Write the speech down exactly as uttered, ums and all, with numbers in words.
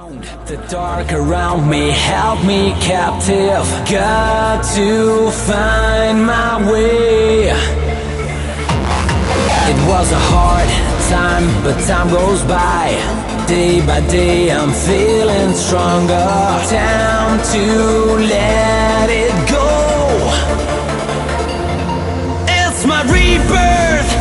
The dark around me held me captive. Got to find my way. It was a hard time, but time goes by. Day by day I'm feeling stronger. Time to let it go. It's my rebirth.